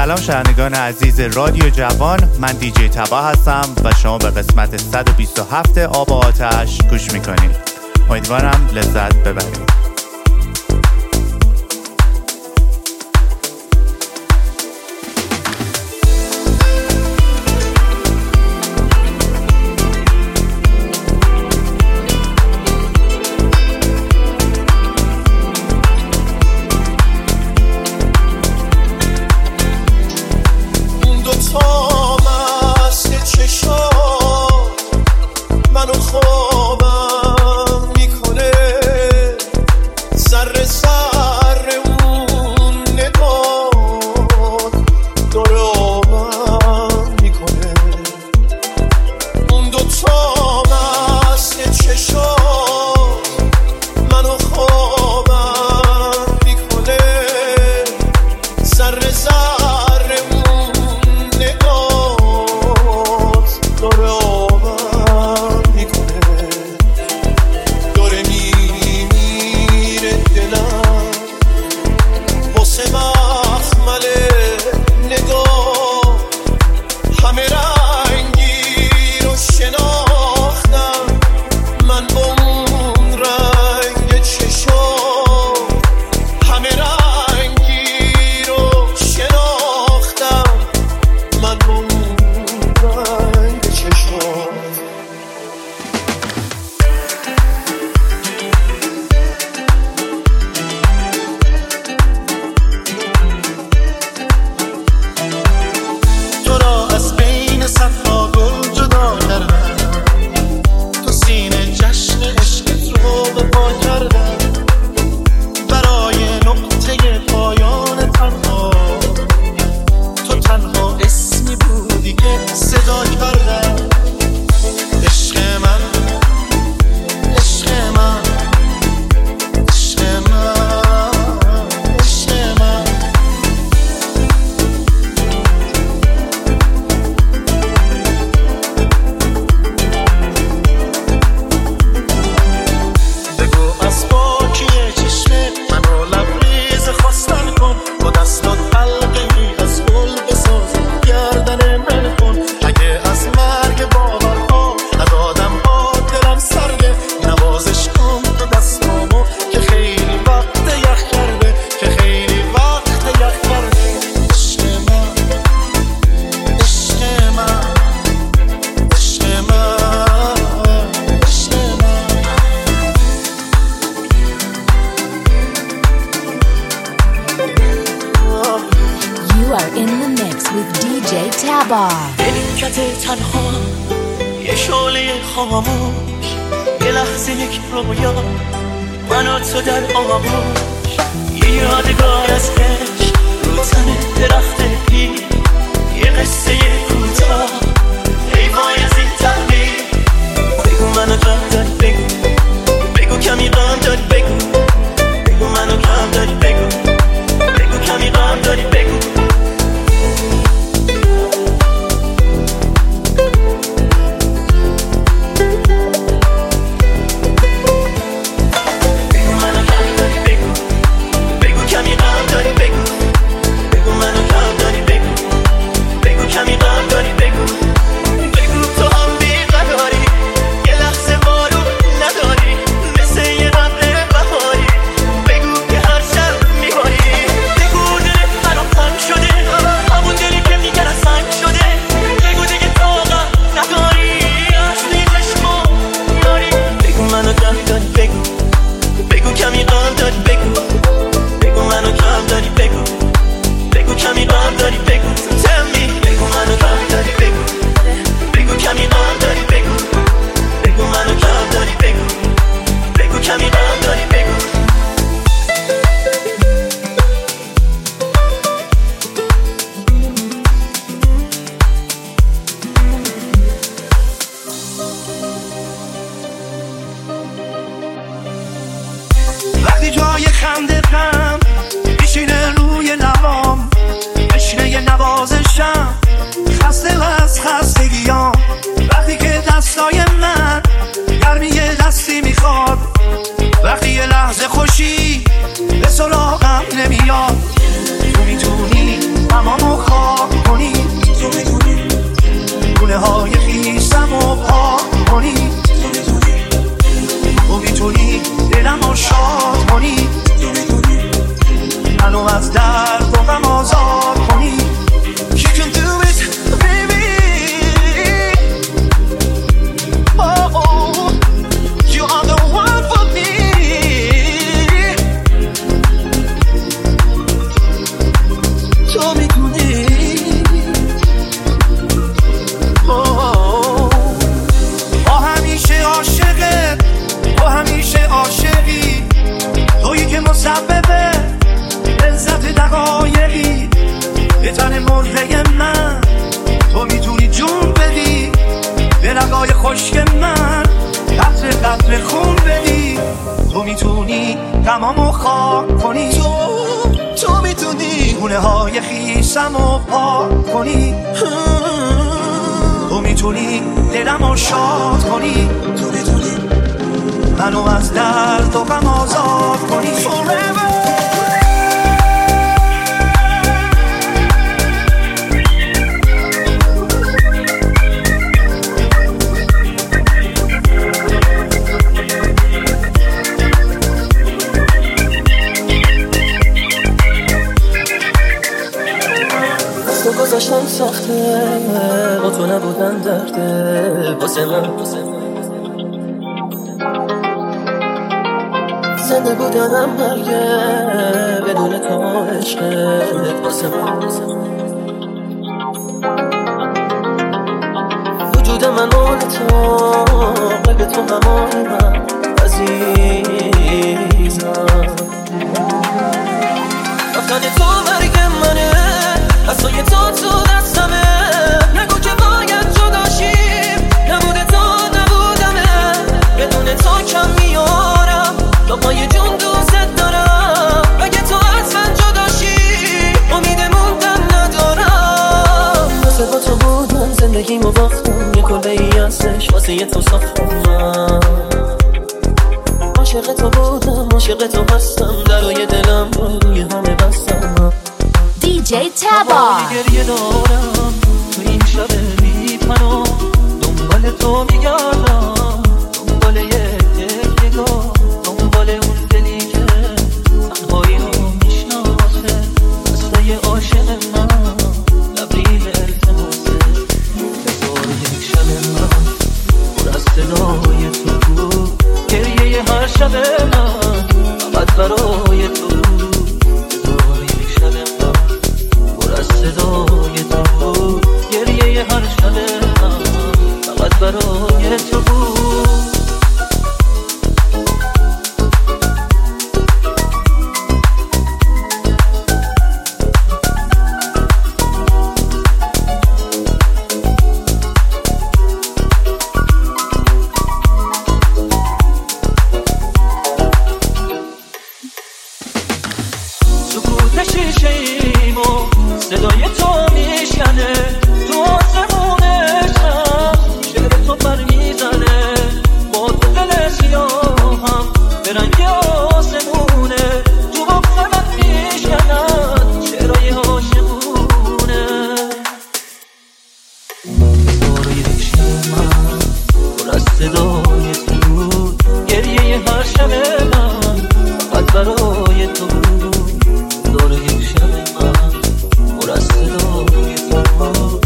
سلام شنوندگان عزیز رادیو جوان، من دیجی تبا هستم و شما به قسمت 127 آب و آتش گوش میکنید. امیدوارم لذت ببرید. خوشی به سراغم نمیاد، تو میدونی تمامو منو از درد و غم آزاد کنی. You can do it baby. Oh, oh, you are the one for me. تو میدونی با همیشه عاشقه، با همیشه عاشقی، تویی که مسببه لذت دقایقی به تن مرغه من. تو میتونی جون بدی به رگای خشک من، قطره قطره خون بدی. تو میتونی غمامو خاک کنی، تو میتونی گونه های خیسمو پاک کنی، تو میتونی دلمو شاد کنی، تو میتونی منو از درد و غم آزاد کنی. Forever. تو گذاشتم سخته، با تو نبودن درده واسه من. زنده بودنم مرگه بدون تو عشقت واسه من. وجود من مال تو، قلب تو همای من عزیزم. رفتن تو مرگ منه، دستای تو دستمه. نگو که باید جداشیم، نبوده تو نبودمه. بدون تو کم میارم، لقمای جون دوست دارم. اگه تو از من جداشی، امید موندن ندارم. واسه با تو بودم زندگیمو باختم، یه کلبه ای هستش واسه تو ساختم. من عاشق تو بودم، عاشق تو هستم. درای دلم رو روی همه بستم. DJ تبا گریه دارم تو این شب بی‌پناه، دنبال تو میگردم، دنبال یه نگاه، دنبال اون دلی که تنهایی رو میشناسه. دستای عاشق من لبریز التماسه. بذار یک شب من پر از صدای تو بود، گریه هر شب من فقط برای تو بود. بذار یک شب من از صدای تو بود، گریه هر شب من فقط برای تو بود. سکوت شیشه‌ایمو صدای تو میشکنه، تو آسمونشم شعر تو پر میزنه. با تو دل سیاهم به رنگ آسمونه، تو بغض من میشکنن شعرهای عاشقونه. بذار یک شب من پر از صدای تو بود، گریه هر شب من فقط برای تو بود. بذار یک شب من پر از صدای تو بود،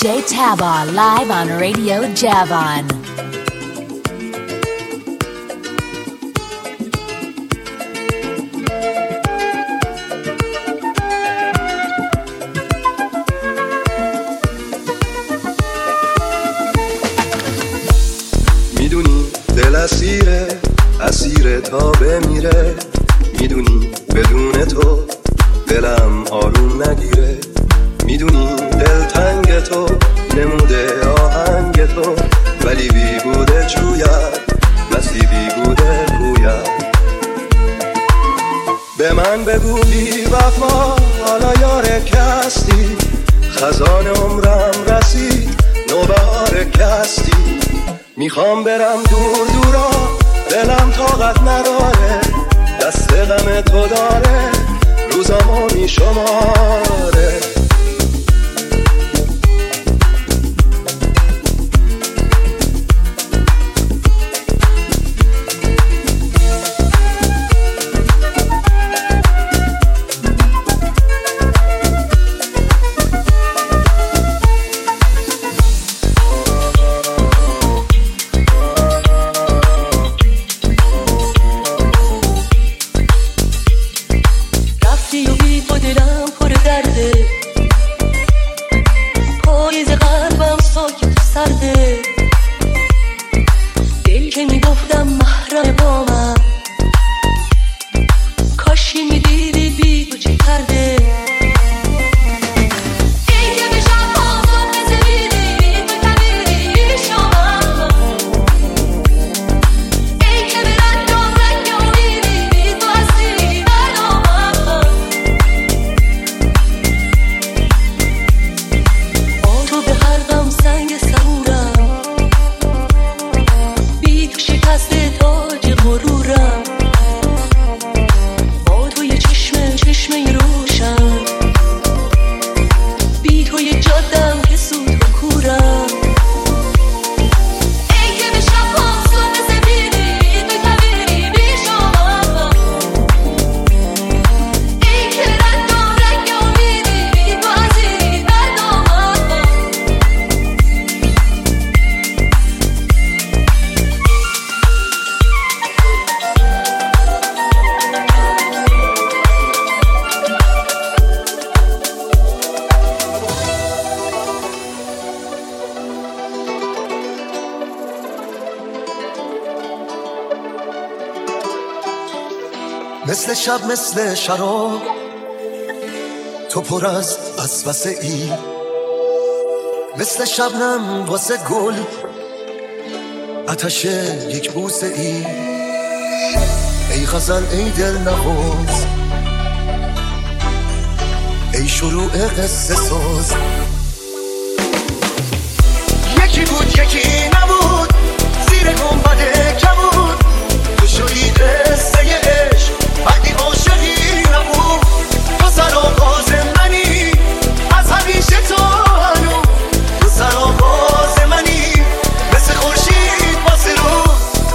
DJ Taba live on Radio Javan. میدونی دل اسیره تا بمیره، میدونی بدون تو دلم آروم نگیره، میدونی دل تنگ تو نموده آهنگ تو، ولی بیهوده جوید بسی بیهوده گوید. به من بگو بی وفا حالا یار کستی، خزان عمرم رسید نوبهار کستی، میخوام برم دور دورا دلم طاقت نداره، دست غم تو داره روزامو میشماره. مثل شب مثل شراب تو پر از وسوسه ای، مثل شبنم واسه گل آتش یک بوسه ای. ای غزل ای دل نواز ای شروع قصه ساز، یکی بود یکی نبود زیر گنبد کبود، تو شدی قصه عشق وقتی عاشقی نبود، تو سرآغاز منی از همیشه تو هنو، تو سرآغاز منی مثل خورشید واسه رو.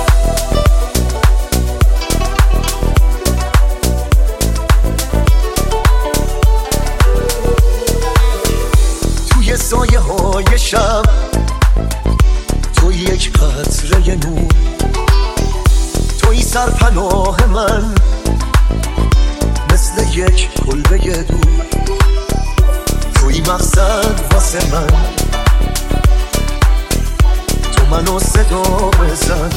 توی سایه های شب تو یک قطره نور، توی سرپناه من مثل یک کلبه دور، توی مقصد واسه من، تو منو صدا بزن.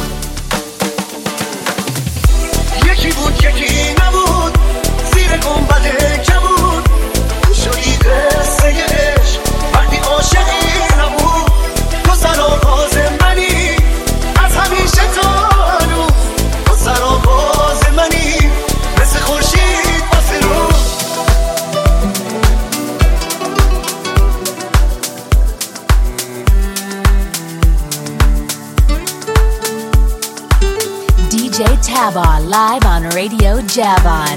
یکی بود یکی نبود زیر گنبد کبود، تو شدی قصه عشق وقتی عاشقی نبود، تو سرآغاز منی از همیشه تو هنو، تو سرآغاز منی مثل خورشید واسه رو. DJ Taba live on Radio Javan.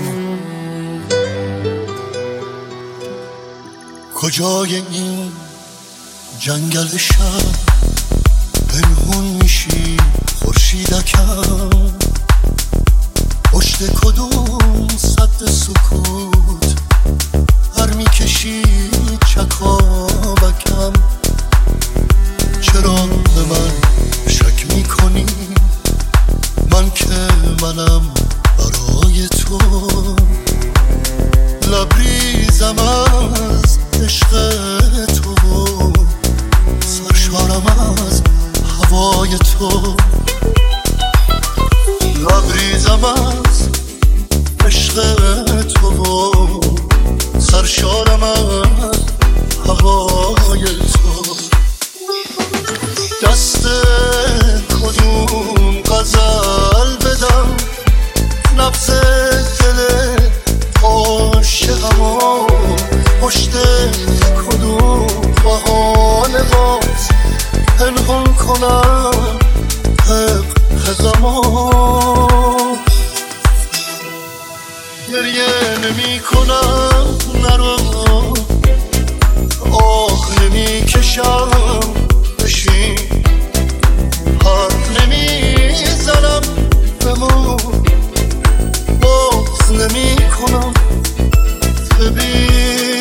کجای این جنگل شب پنهون میشی خورشیدکم، پشت کدوم سد سکوت هر میکشی چکابکم، عشق تو و سرشارم از هوای تو. دست کدوم غزل بدم نبض دل عاشقمو، پشت کدوم بهانه باز پنهان کنم حق زمان. گریه نمی کنم نرو، آه نمی کشم بشین، حرف نمی زنم بمون، باز نمی کنم ببین.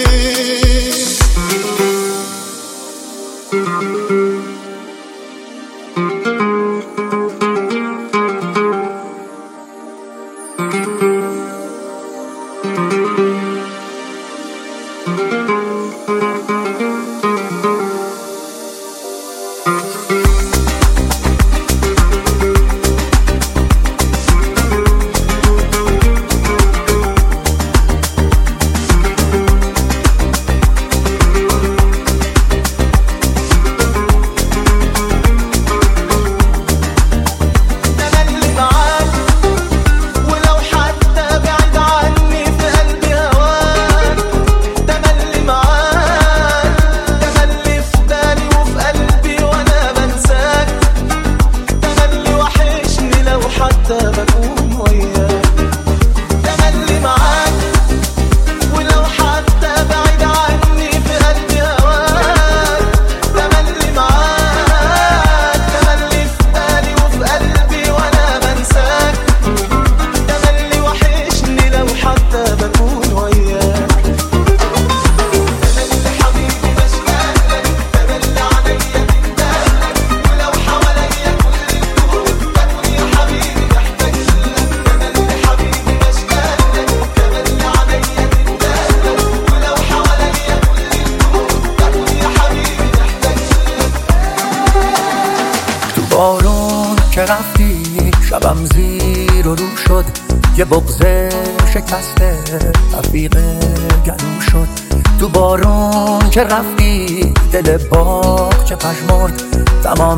بارون که رفتی شبم زیر و رو شد، یه بغض شکسته رفیق گلو شد. تو بارون که رفتی دل باغ چه پژمرد، تمام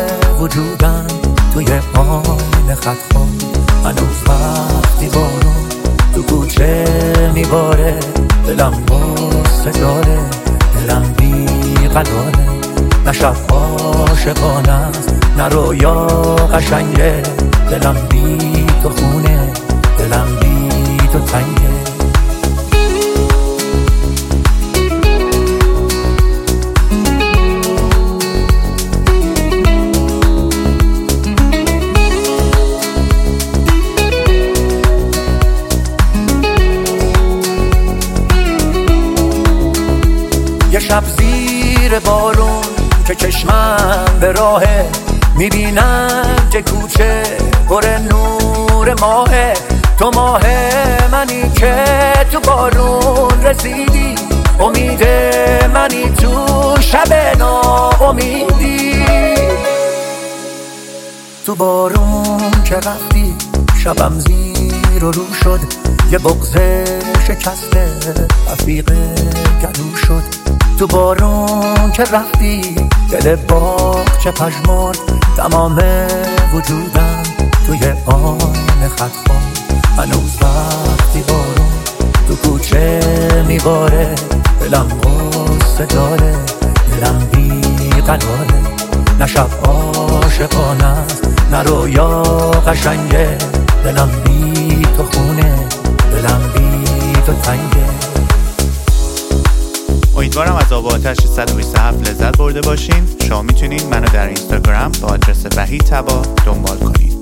وجودم توی آن خط خورد. هنوز وقتی بارون تو کوچه میباره، دلم غصه داره، دلم بی قراره. نه شب عاشقانه است نه رویا قشنگه، دلم بی تو خونه، دلم بی تو تنگه. یه شب زیر بارون که چشمم به راهه، میبینم که کوچه پر نور ماهه. تو ماه منی که تو بارون رسیدی، امید منی تو شب ناامیدی. تو بارون که رفتی شبم زیر و رو شد، یه بغض شکسته رفیق گلو شد. تو بارون که رفتی دل باغ چه پژمرد، تمام وجودم توی آن خط خورد. هنوز وقتی بارون تو کوچه میباره، دلم غصه داره، دلم بی قراره. نه شب عاشقانه است نه رویا قشنگه، دلم بی تو خونه، دلم بی تو تنگه. امیدوارم از آب و آتش 127 لذت برده باشین. شما میتونین منو در اینستاگرام با آدرس وحید طبا دنبال کنین.